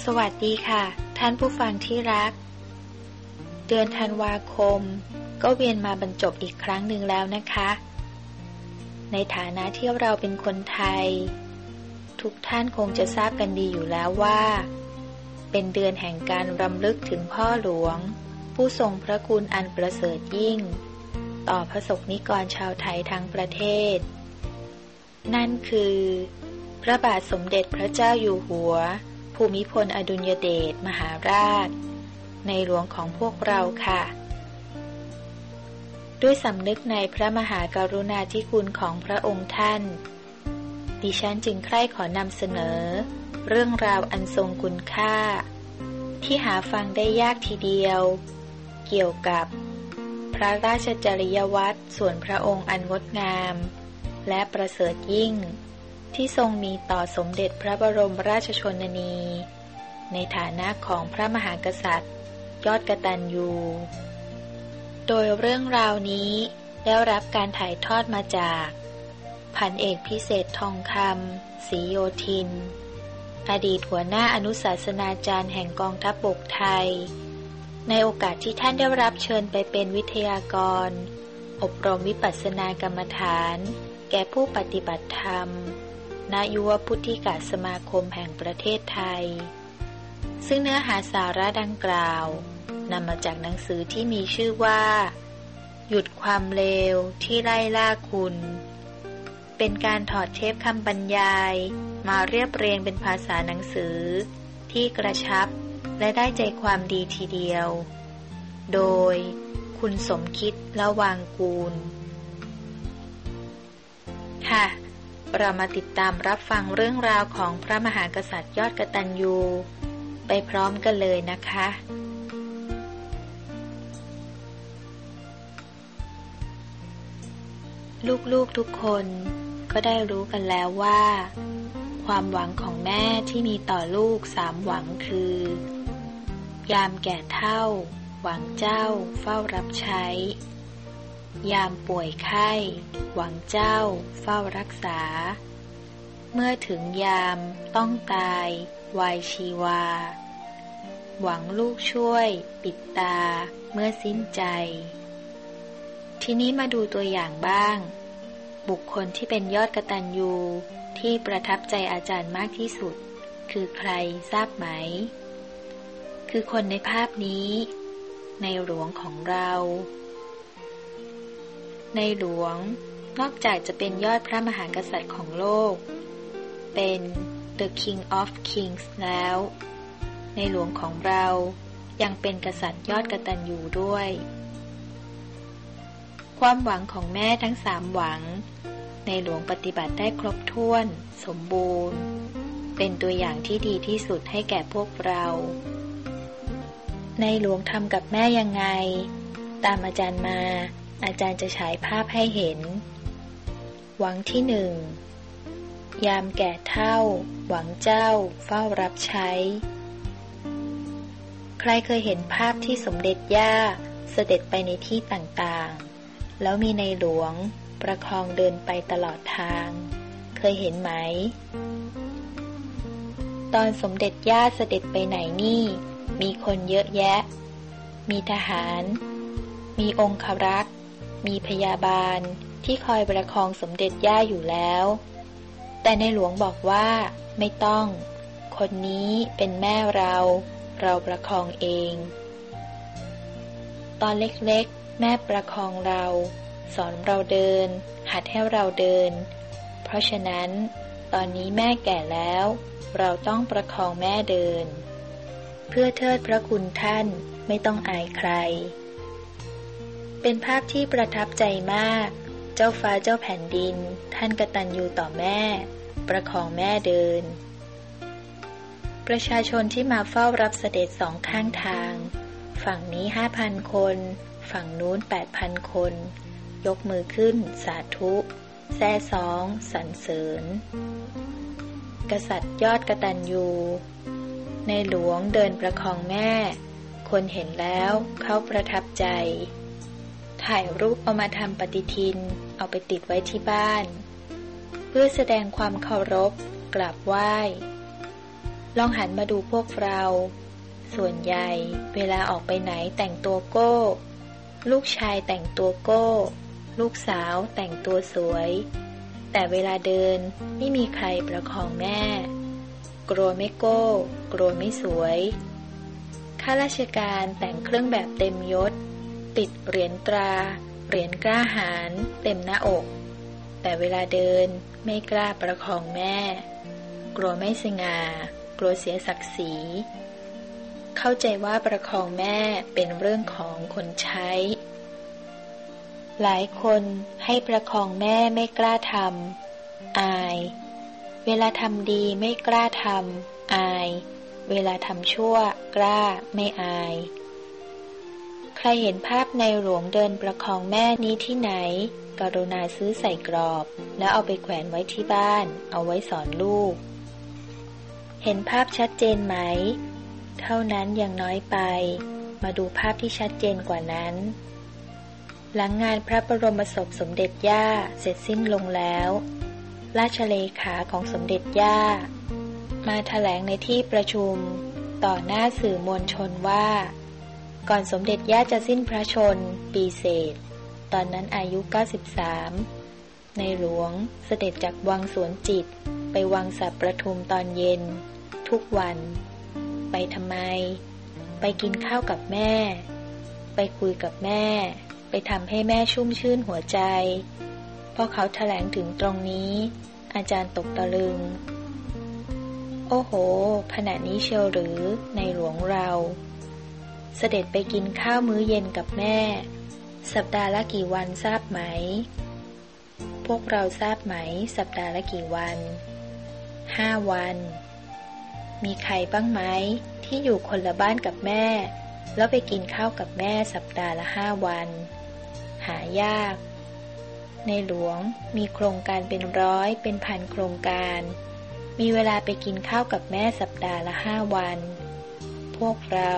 สวัสดีค่ะท่านผู้ฟังที่รักเดือนธันวาคมก็เวียนมาบรรจบอีกครั้งหนึ่งแล้วนะคะในฐานะที่เราเป็นคนไทยทุกท่านคงจะทราบกันดีอยู่แล้วว่าเป็นเดือนแห่งการรำลึกถึงพ่อหลวงผู้ทรงพระคุณอันประเสริฐยิ่งต่อพระสงฆ์นิกรชาวไทยทั้งประเทศนั่นคือพระบาทสมเด็จพระเจ้าอยู่หัวภูมิพลอดุลยเดชมหาราชในหลวงของพวกเราค่ะด้วยสำนึกในพระมหากรุณาธิคุณของพระองค์ท่านดิฉันจึงใคร่ขอนำเสนอเรื่องราวอันทรงคุณค่าที่หาฟังได้ยากทีเดียวเกี่ยวกับพระราชจริยวัตรส่วนพระองค์อันงดงามและประเสริฐยิ่งที่ทรงมีต่อสมเด็จพระบรมราชชนนีในฐานะของพระมหากษัตริย์ยอดกตัญญูโดยเรื่องราวนี้ได้รับการถ่ายทอดมาจากพันเอกพิเศษทองคำศรีโยธินอดีตหัวหน้าอนุศาสนาจารย์แห่งกองทัพบกไทยในโอกาสที่ท่านได้รับเชิญไปเป็นวิทยากรอบรมวิปัสสนากรรมฐานแก่ผู้ปฏิบัติธรรมณยุวพุทธิกสมาคมแห่งประเทศไทยซึ่งเนื้อหาสาระดังกล่าวนำมาจากหนังสือที่มีชื่อว่าหยุดความเลวที่ไล่ล่าคุณเป็นการถอดเทปคำบรรยายมาเรียบเรียงเป็นภาษาหนังสือที่กระชับและได้ใจความดีทีเดียวโดยคุณสมคิดละวางกูลค่ะเรามาติดตามรับฟังเรื่องราวของพระมหากษัตริย์ยอดกตัญญูไปพร้อมกันเลยนะคะลูกๆทุกคนก็ได้รู้กันแล้วว่าความหวังของแม่ที่มีต่อลูก3หวังคือยามแก่เฒ่าหวังเจ้าเฝ้ารับใช้ยามป่วยไข้หวังเจ้าเฝ้ารักษาเมื่อถึงยามต้องตายวายชีวาหวังลูกช่วยปิดตาเมื่อสิ้นใจทีนี้มาดูตัวอย่างบ้างบุคคลที่เป็นยอดกตัญญูที่ประทับใจอาจารย์มากที่สุดคือใครทราบไหมคือคนในภาพนี้ในหลวงของเราในหลวงนอกจากจะเป็นยอดพระมหากษัตริย์ของโลกเป็น The King of Kings แล้วในหลวงของเรายังเป็นกษัตริย์ยอดกตัญญูด้วยความหวังของแม่ทั้ง3หวังในหลวงปฏิบัติได้ครบถ้วนสมบูรณ์เป็นตัวอย่างที่ดีที่สุดให้แก่พวกเราในหลวงทำกับแม่ยังไงตามอาจารย์มาอาจารย์จะฉายภาพให้เห็นหวังที่1ยามแก่เฒ่าหวังเจ้าเฝ้ารับใช้ใครเคยเห็นภาพที่สมเด็จย่าเสด็จไปในที่ต่างๆแล้วมีในหลวงประคองเดินไปตลอดทางเคยเห็นไหมตอนสมเด็จย่าเสด็จไปไหนนี่มีคนเยอะแยะมีทหารมีองครักษ์มีพยาบาลที่คอยประคองสมเด็จย่าอยู่แล้วแต่ในหลวงบอกว่าไม่ต้องคนนี้เป็นแม่เราประคองเองตอนเล็กๆแม่ประคองเราสอนเราเดินหัดให้เราเดินเพราะฉะนั้นตอนนี้แม่แก่แล้วเราต้องประคองแม่เดินเพื่อเทิดพระคุณท่านไม่ต้องอายใครเป็นภาพที่ประทับใจมากเจ้าฟ้าเจ้าแผ่นดินท่านกตัญญูต่อแม่ประคองแม่เดินประชาชนที่มาเฝ้ารับเสด็จ2ข้างทางฝั่งนี้ 5,000 คนฝั่งนู้น 8,000 คนยกมือขึ้นสาธุแซ่ซ้องสรรเสริญกษัตริย์ยอดกตัญญูในหลวงเดินประคองแม่คนเห็นแล้วเขาประทับใจถ่ายรูปเอามาทำปฏิทินเอาไปติดไว้ที่บ้านเพื่อแสดงความเคารพกราบไหว้ลองหันมาดูพวกเราส่วนใหญ่เวลาออกไปไหนแต่งตัวโก้ลูกชายแต่งตัวโก้ลูกสาวแต่งตัวสวยแต่เวลาเดินไม่มีใครประคองแม่กลัวไม่โก้กลัวไม่สวยข้าราชการแต่งเครื่องแบบเต็มยศติดเหรียญตราเหรียญกล้าหาญเต็มหน้าอกแต่เวลาเดินไม่กล้าประคองแม่กลัวไม่สง่ากลัวเสียศักดิ์ศรีเข้าใจว่าประคองแม่เป็นเรื่องของคนใช้หลายคนให้ประคองแม่ไม่กล้าทำอายเวลาทำดีไม่กล้าทำอายเวลาทำชั่วกล้าไม่อายใครเห็นภาพในหลวงเดินประคองแม่นี้ที่ไหนกรุณาซื้อใส่กรอบแล้วเอาไปแขวนไว้ที่บ้านเอาไว้สอนลูกเห็นภาพชัดเจนไหมเท่านั้นยังน้อยไปมาดูภาพที่ชัดเจนกว่านั้นหลังงานพระบรมศพสมเด็จย่าเสร็จสิ้นลงแล้วราชเลขาของสมเด็จย่ามาแถลงในที่ประชุมต่อหน้าสื่อมวลชนว่าก่อนสมเด็จย่าจะสิ้นพระชนปีเศษตอนนั้นอายุ93ในหลวงเสด็จจากวังสวนจิตไปวังสัปประทุมตอนเย็นทุกวันไปทำไมไปกินข้าวกับแม่ไปคุยกับแม่ไปทำให้แม่ชุ่มชื่นหัวใจพอเขาแถลงถึงตรงนี้อาจารย์ตกตะลึงโอ้โหขณะนี้เชียวหรือในหลวงเราเสด็จไปกินข้าวมื้อเย็นกับแม่สัปดาห์ละกี่วันทราบไหมพวกเราทราบไหมสัปดาห์ละกี่วัน5 วันมีใครบ้างไหมที่อยู่คนละบ้านกับแม่แล้วไปกินข้าวกับแม่สัปดาห์ละ5 วันหายากในหลวงมีโครงการเป็นร้อยเป็นพันโครงการมีเวลาไปกินข้าวกับแม่สัปดาห์ละ5 วันพวกเรา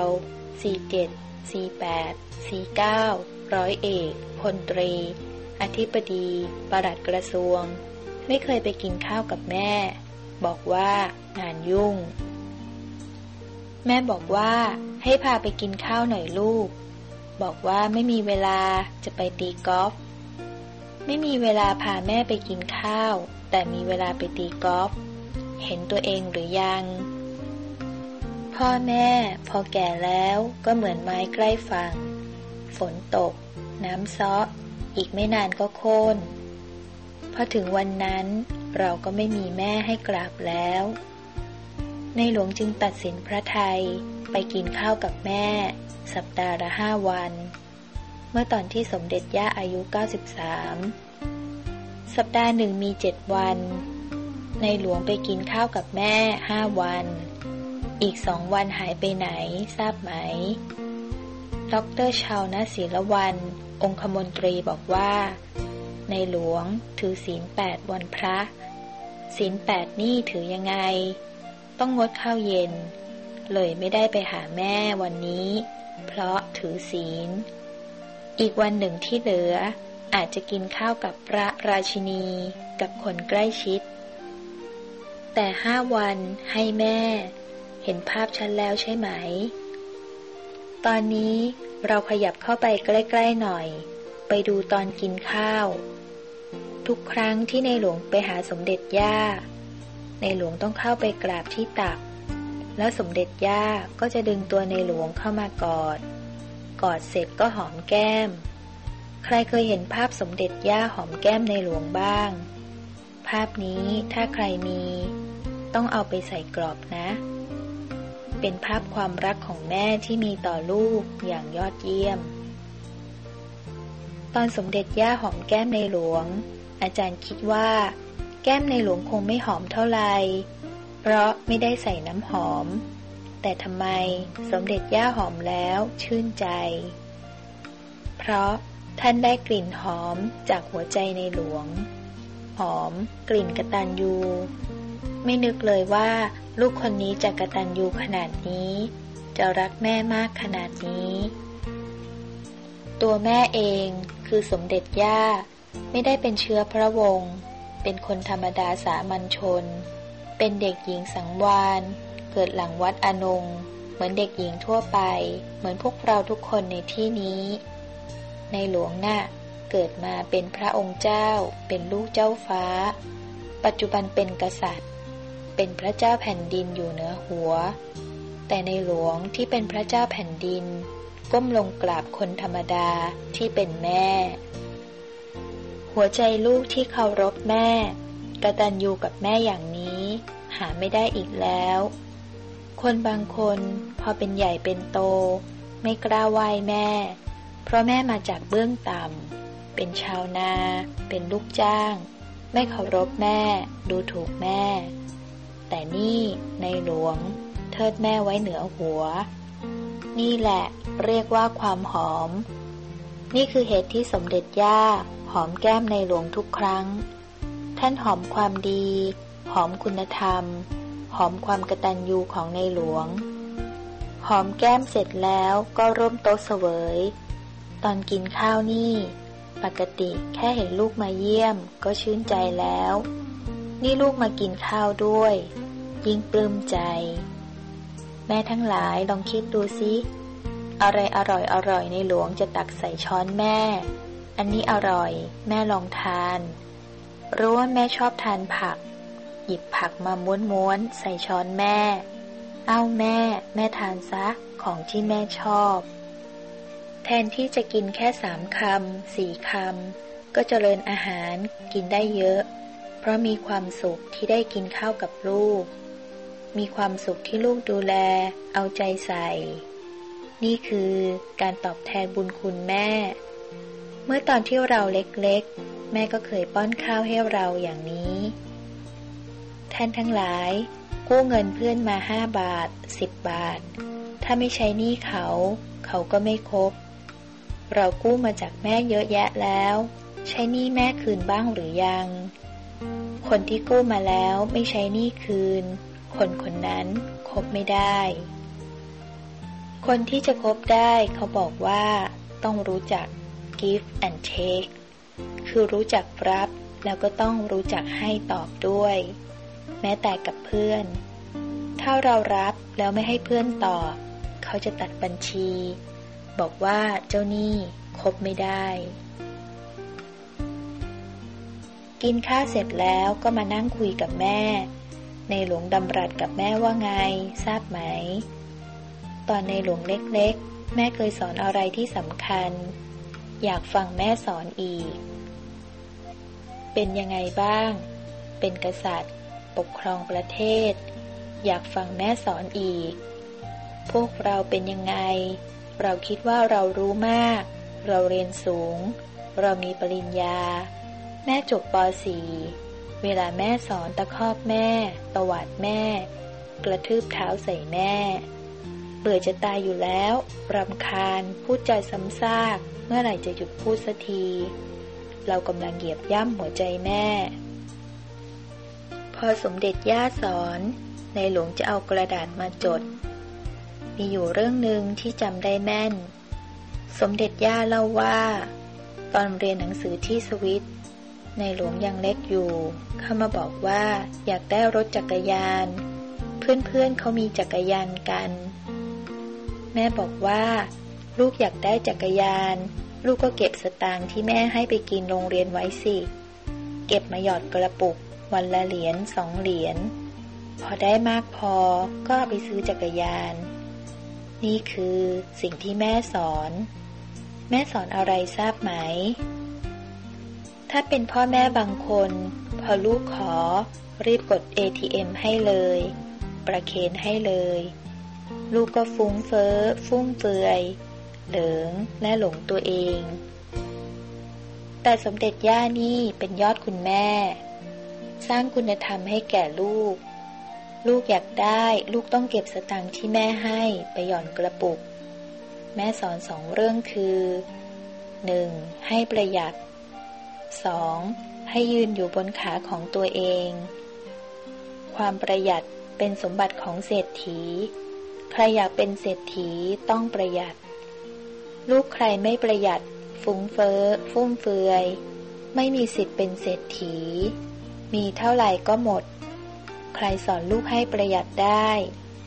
47 48 49ร้อยเอกพลตรีอธิบดีปลัดกระทรวงไม่เคยไปกินข้าวกับแม่บอกว่างานยุ่งแม่บอกว่าให้พาไปกินข้าวหน่อยลูกบอกว่าไม่มีเวลาจะไปตีกอล์ฟไม่มีเวลาพาแม่ไปกินข้าวแต่มีเวลาไปตีกอล์ฟเห็นตัวเองหรือยังพ่อแม่พอแก่แล้วก็เหมือนไม้ใกล้ฝั่งฝนตกน้ำซ้ออีกไม่นานก็โค่นพอถึงวันนั้นเราก็ไม่มีแม่ให้กราบแล้วในหลวงจึงตัดสินพระทัยไปกินข้าวกับแม่สัปดาห์ละ5 วันเมื่อตอนที่สมเด็จย่าอายุ93สัปดาห์หนึ่งมี7 วันในหลวงไปกินข้าวกับแม่5 วันอีก2 วันหายไปไหนทราบไหมดร.ชาวนะศิลวรรณองคมนตรีบอกว่าในหลวงถือศีล8 วันพระศีล8นี่ถือยังไงต้องงดข้าวเย็นเลยไม่ได้ไปหาแม่วันนี้เพราะถือศีลอีกวันหนึ่งที่เหลืออาจจะกินข้าวกับพระราชินีกับคนใกล้ชิดแต่5 วันให้แม่เห็นภาพชัดแล้วใช่ไหมตอนนี้เราขยับเข้าไปใกล้ๆหน่อยไปดูตอนกินข้าวทุกครั้งที่ในหลวงไปหาสมเด็จย่าในหลวงต้องเข้าไปกราบที่ตักแล้วสมเด็จย่าก็จะดึงตัวในหลวงเข้ามากอดเสร็จก็หอมแก้มใครเคยเห็นภาพสมเด็จย่าหอมแก้มในหลวงบ้างภาพนี้ถ้าใครมีต้องเอาไปใส่กรอบนะเป็นภาพความรักของแม่ที่มีต่อลูกอย่างยอดเยี่ยมตอนสมเด็จย่าหอมแก้มในหลวงอาจารย์คิดว่าแก้มในหลวงคงไม่หอมเท่าไหร่เพราะไม่ได้ใส่น้ำหอมแต่ทำไมสมเด็จย่าหอมแล้วชื่นใจเพราะท่านได้กลิ่นหอมจากหัวใจในหลวงหอมกลิ่นกตัญญูไม่นึกเลยว่าลูกคนนี้จะกตัญญูขนาดนี้จะรักแม่มากขนาดนี้ตัวแม่เองคือสมเด็จย่าไม่ได้เป็นเชื้อพระวงศ์เป็นคนธรรมดาสามัญชนเป็นเด็กหญิงสังวาลเกิกิดหลังวัดอานงเหมือนเด็กหญิงทั่วไปเหมือนพวกเราทุกคนในที่นี้ในหลวงน่ะเกิดมาเป็นพระองค์เจ้าเป็นลูกเจ้าฟ้าปัจจุบันเป็นกษัตริย์เป็นพระเจ้าแผ่นดินอยู่เหนือหัวแต่ในหลวงที่เป็นพระเจ้าแผ่นดินก้มลงกราบคนธรรมดาที่เป็นแม่หัวใจลูกที่เคารพแม่กตัญญูกับแม่อย่างนี้หาไม่ได้อีกแล้วคนบางคนพอเป็นใหญ่เป็นโตไม่กล้าไหว้แม่เพราะแม่มาจากเบื้องต่ำเป็นชาวนาเป็นลูกจ้างไม่เคารพแม่ดูถูกแม่แต่นี่ในหลวงเทิดแม่ไว้เหนือหัวนี่แหละเรียกว่าความหอมนี่คือเหตุที่สมเด็จย่าหอมแก้มในหลวงทุกครั้งท่านหอมความดีหอมคุณธรรมหอมความกตัญญูของในหลวงหอมแก้มเสร็จแล้วก็ร่วมโต๊ะเสวยตอนกินข้าวนี่ปกติแค่เห็นลูกมาเยี่ยมก็ชื่นใจแล้วนี่ลูกมากินข้าวด้วยยิ่งปลื้มใจแม่ทั้งหลายลองคิดดูสิอะไรอร่อยในหลวงจะตักใส่ช้อนแม่อันนี้อร่อยแม่ลองทานรู้ว่าแม่ชอบทานผักหยิบผักมาม้วนๆใส่ช้อนแม่เอ้าแม่ทานซะของที่แม่ชอบแทนที่จะกินแค่3 คำ 4 คำก็เจริญอาหารกินได้เยอะเพราะมีความสุขที่ได้กินข้าวกับลูกมีความสุขที่ลูกดูแลเอาใจใส่นี่คือการตอบแทนบุญคุณแม่เมื่อตอนที่เราเล็กๆแม่ก็เคยป้อนข้าวให้เราอย่างนี้ท่านทั้งหลายกู้เงินเพื่อนมา5 บาท10 บาทถ้าไม่ใช้หนี้เขาก็ไม่ครบเรากู้มาจากแม่เยอะแยะแล้วใช้หนี้แม่คืนบ้างหรือยังคนที่กู้มาแล้วไม่ใช้หนี้คืนคนนั้นคบไม่ได้คนที่จะคบได้เขาบอกว่าต้องรู้จัก give and take คือรู้จักรับแล้วก็ต้องรู้จักให้ตอบด้วยแม้แต่กับเพื่อนถ้าเรารับแล้วไม่ให้เพื่อนตอบเขาจะตัดบัญชีบอกว่าเจ้าหนี้คบไม่ได้กินข้าวเสร็จแล้วก็มานั่งคุยกับแม่ในหลวงดำรัสกับแม่ว่าไงทราบไหมตอนในหลวงเล็กๆแม่เคยสอนอะไรที่สำคัญอยากฟังแม่สอนอีกเป็นยังไงบ้างเป็นกษัตริย์ปกครองประเทศอยากฟังแม่สอนอีกพวกเราเป็นยังไงเราคิดว่าเรารู้มากเราเรียนสูงเรามีปริญญาแม่จบป.4 เวลาแม่สอนตะคอกแม่ตวาดแม่กระทืบเท้าใส่แม่เบื่อจะตายอยู่แล้วรำคาญพูดใจซ้ำซากเมื่อไหร่จะหยุดพูดสักทีเรากำลังเหยียบย่ำหัวใจแม่พอสมเด็จย่าสอนในหลวงจะเอากระดาษมาจดมีอยู่เรื่องหนึ่งที่จำได้แม่นสมเด็จย่าเล่าว่าตอนเรียนหนังสือที่สวิตในหลวงยังเล็กอยู่เขามาบอกว่าอยากได้รถจักรยานเพื่อนเขามีจักรยานกันแม่บอกว่าลูกอยากได้จักรยานลูกก็เก็บสตางค์ที่แม่ให้ไปกินโรงเรียนไว้สิเก็บมาหยอดกระปุกวันละเหรียญ2 เหรียญพอได้มากพอก็ไปซื้อจักรยานนี่คือสิ่งที่แม่สอนอะไรทราบไหมถ้าเป็นพ่อแม่บางคนพอลูกขอรีบกด ATM ให้เลยประเคนให้เลยลูกก็ฟุ้งเฟ้อฟุ่มเฟือยเหลิงและหลงตัวเองแต่สมเด็จย่านี่เป็นยอดคุณแม่สร้างคุณธรรมให้แก่ลูกอยากได้ลูกต้องเก็บสตางค์ที่แม่ให้ไปหย่อนกระปุกแม่สอน2 เรื่องคือ 1. ให้ประหยัด 2. ให้ยืนอยู่บนขาของตัวเองความประหยัดเป็นสมบัติของเศรษฐีใครอยากเป็นเศรษฐีต้องประหยัดลูกใครไม่ประหยัดฟุ้งเฟ้อฟุ่มเฟือยไม่มีสิทธิ์เป็นเศรษฐีมีเท่าไหร่ก็หมดใครสอนลูกให้ประหยัดได้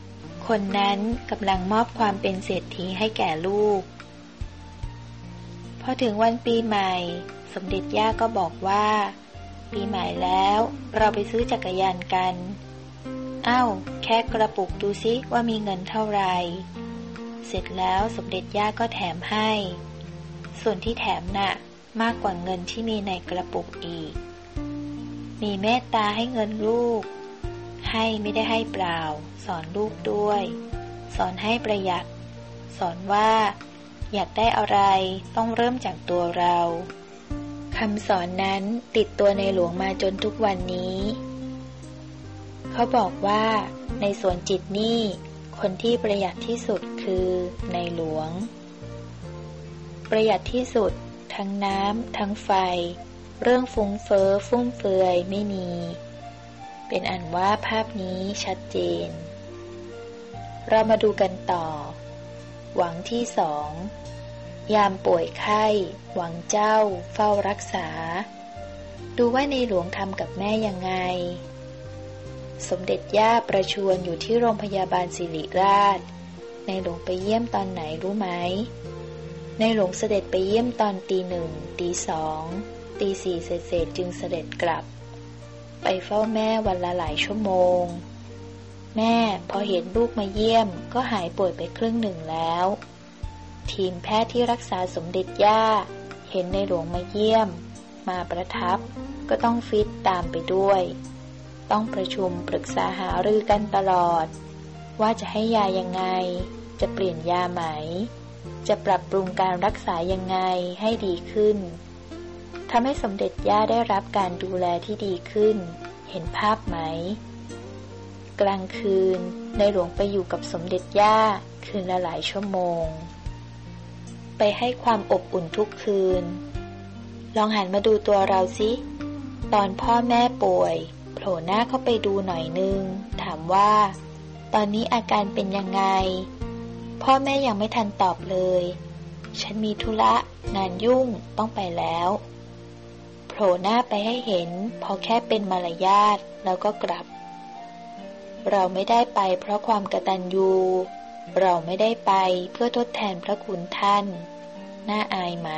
คนนั้นกำลังมอบความเป็นเศรษฐีให้แก่ลูกพอถึงวันปีใหม่สมเด็จย่าก็บอกว่าปีใหม่แล้วเราไปซื้อจักรยานกันแค่กระปุกดูซิว่ามีเงินเท่าไหร่เสร็จแล้วสมเด็จย่าก็แถมให้ส่วนที่แถมน่ะมากกว่าเงินที่มีในกระปุกอีกมีเมตตาให้เงินลูกให้ไม่ได้ให้เปล่าสอนลูกด้วยสอนให้ประหยัดสอนว่าอยากได้อะไรต้องเริ่มจากตัวเราคำสอนนั้นติดตัวในหลวงมาจนทุกวันนี้เขาบอกว่าในส่วนจิตนี่คนที่ประหยัดที่สุดคือในหลวงประหยัดที่สุดทั้งน้ำทั้งไฟเรื่องฟุ้งเฟ้อฟุ่มเฟือยไม่มีเป็นอันว่าภาพนี้ชัดเจนเรามาดูกันต่อหวังที่สองยามป่วยไข้หวังเจ้าเฝ้ารักษาดูว่าในหลวงทำกับแม่ยังไงสมเด็จย่าประชวรอยู่ที่โรงพยาบาลศิริราชในหลวงไปเยี่ยมตอนไหนรู้ไหมในหลวงเสด็จไปเยี่ยมตอนตี 1 ตี 2 ตี 4เศษจึงเสด็จกลับไปเฝ้าแม่วันละหลายชั่วโมงแม่พอเห็นลูกมาเยี่ยมก็หายป่วยไปครึ่งหนึ่งแล้วทีมแพทย์ที่รักษาสมเด็จย่าเห็นในหลวงมาเยี่ยมมาประทับก็ต้องฟิตตามไปด้วยต้องประชุมปรึกษาหารือกันตลอดว่าจะให้ยายังไงจะเปลี่ยนยาไหมจะปรับปรุงการรักษายังไงให้ดีขึ้นทำให้สมเด็จย่าได้รับการดูแลที่ดีขึ้นเห็นภาพไหมกลางคืนในหลวงไปอยู่กับสมเด็จย่าคืนละหลายชั่วโมงไปให้ความอบอุ่นทุกคืนลองหันมาดูตัวเราสิตอนพ่อแม่ป่วยโผล่หน้าเข้าไปดูหน่อยนึงถามว่าตอนนี้อาการเป็นยังไงพ่อแม่ยังไม่ทันตอบเลยฉันมีธุระงานยุ่งต้องไปแล้วโผล่หน้าไปให้เห็นพอแค่เป็นมารยาทแล้วก็กลับเราไม่ได้ไปเพราะความกตัญญูเราไม่ได้ไปเพื่อทดแทนพระคุณท่านน่าอายไหม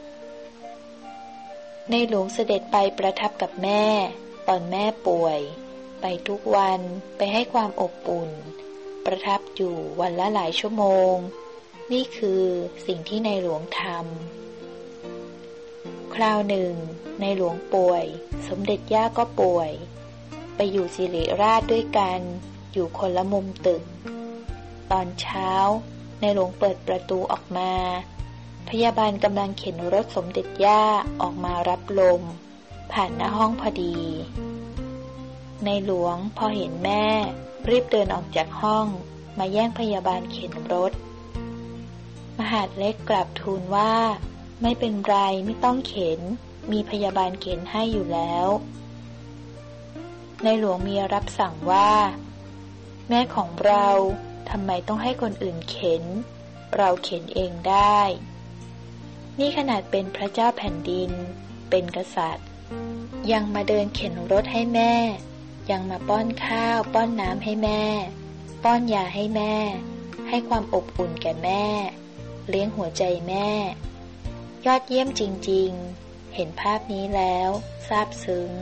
ในหลวงเสด็จไปประทับกับแม่ตอนแม่ป่วยไปทุกวันไปให้ความอบอุ่นประทับอยู่วันละหลายชั่วโมงนี่คือสิ่งที่ในหลวงทำคราวหนึ่งในหลวงป่วยสมเด็จย่าก็ป่วยไปอยู่ศิริราชด้วยกันอยู่คนละมุมตึกตอนเช้าในหลวงเปิดประตูออกมาพยาบาลกำลังเข็นรถสมเด็จย่าออกมารับลมผ่านหน้าห้องพอดีในหลวงพอเห็นแม่รีบเดินออกจากห้องมาแย่งพยาบาลเข็นรถมหาดเล็กกราบทูลว่าไม่เป็นไรไม่ต้องเข็นมีพยาบาลเข็นให้อยู่แล้วในหลวงมีรับสั่งว่าแม่ของเราทำไมต้องให้คนอื่นเข็นเราเข็นเองได้นี่ขนาดเป็นพระเจ้าแผ่นดินเป็นกษัตริย์ยังมาเดินเข็นรถให้แม่ยังมาป้อนข้าวป้อนน้ำให้แม่ป้อนยาให้แม่ให้ความอบอุ่นแก่แม่เลี้ยงหัวใจแม่ยอดเยี่ยมจริงๆเห็นภาพนี้แล้วซาบซึ้ง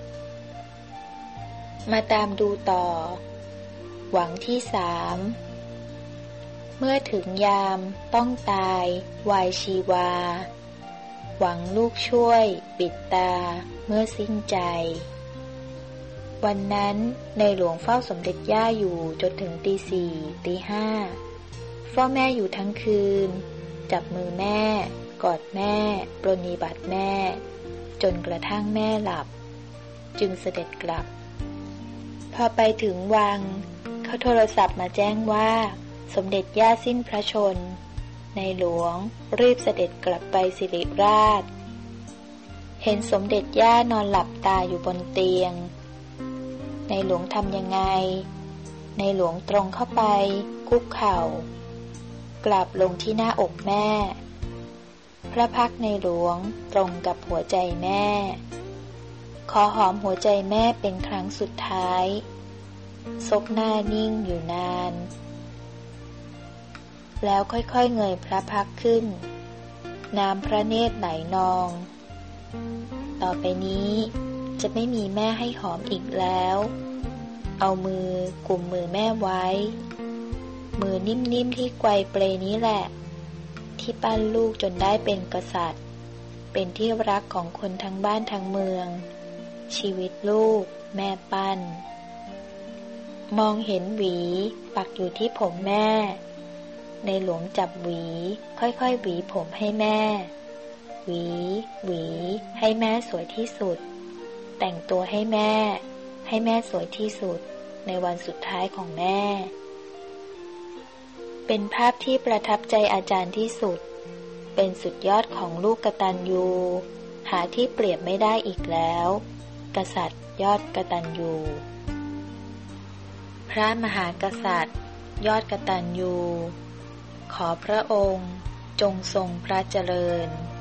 มาตามดูต่อหวังที่สามเมื่อถึงยามต้องตายวายชีวาหวังลูกช่วยปิดตาเมื่อสิ้นใจวันนั้นในหลวงเฝ้าสมเด็จย่าอยู่จนถึงตี 4 ตี 5เฝ้าแม่อยู่ทั้งคืนจับมือแม่กอดแม่ปรนนิบัติแม่จนกระทั่งแม่หลับจึงเสด็จกลับพอไปถึงวังเขาโทรศัพท์มาแจ้งว่าสมเด็จย่าสิ้นพระชนม์ในหลวงรีบเสด็จกลับไปศิริราชเห็นสมเด็จย่านอนหลับตาอยู่บนเตียงในหลวงทำยังไงในหลวงตรงเข้าไปคุกเข่ากราบลงที่หน้าอกแม่พระพักตร์ในหลวงตรงกับหัวใจแม่ขอหอมหัวใจแม่เป็นครั้งสุดท้ายซบหน้านิ่งอยู่นานแล้วค่อยๆเงยพระพักตร์ขึ้นน้ำพระเนตรไหลนองต่อไปนี้จะไม่มีแม่ให้หอมอีกแล้วเอามือกุมมือแม่ไว้มือนิ่มๆที่ไกวเปลนี้แหละที่ปั้นลูกจนได้เป็นกษัตริย์เป็นที่รักของคนทั้งบ้านทั้งเมืองชีวิตลูกแม่ปั้นมองเห็นหวีปักอยู่ที่ผมแม่ในหลวงจับหวีค่อยๆหวีผมให้แม่หวีให้แม่สวยที่สุดแต่งตัวให้แม่สวยที่สุดในวันสุดท้ายของแม่เป็นภาพที่ประทับใจอาจารย์ที่สุดเป็นสุดยอดของลูกกตัญญูหาที่เปรียบไม่ได้อีกแล้วกษัตริย์ยอดกตัญญูพระมหากษัตริย์ยอดกตัญญูขอพระองค์จงทรงพระเจริญ